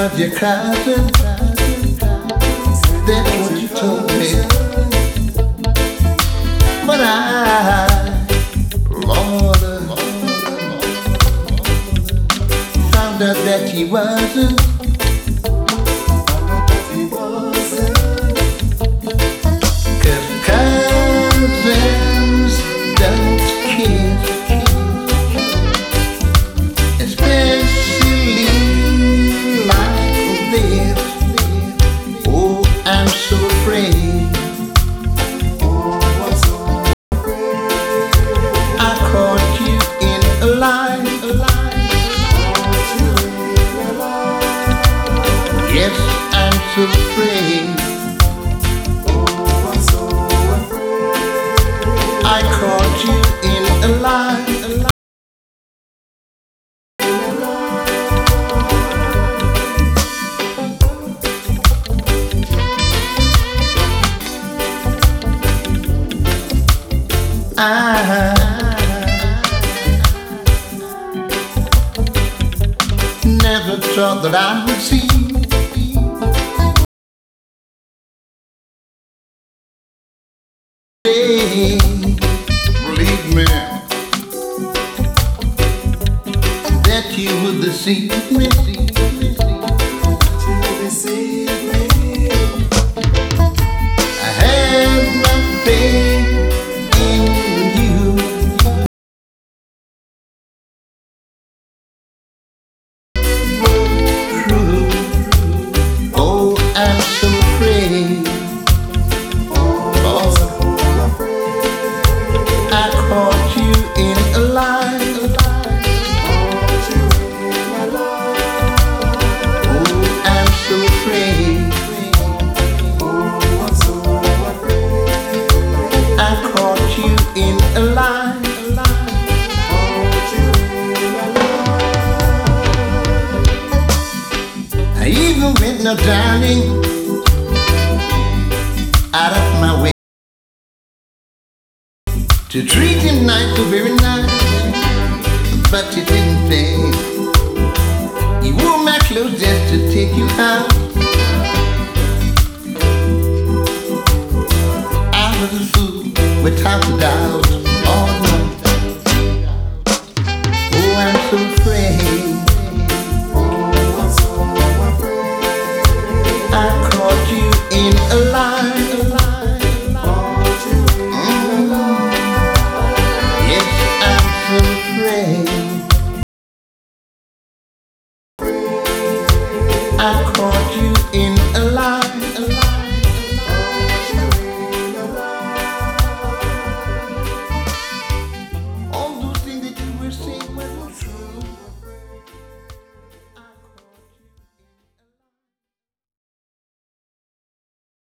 was your cousin. That's what you told me. But Lord, found out that he wasn't. Cousins don't kiss, especially like this. Oh, I'm so afraid. I caught you in a lie. Yes, I'm so afraid. I caught you in a lie. I never thought that I would see believe me, that you would deceive me. I had my faith in you. True. Oh, I'm so afraid. I caught you in a lie. Oh, I'm so afraid. I caught you in a lie. I even went now, darling, out of my way to treat him nice, so very nice, but you didn't pay. You wore my clothes just to take you out. I was a fool without a doubt.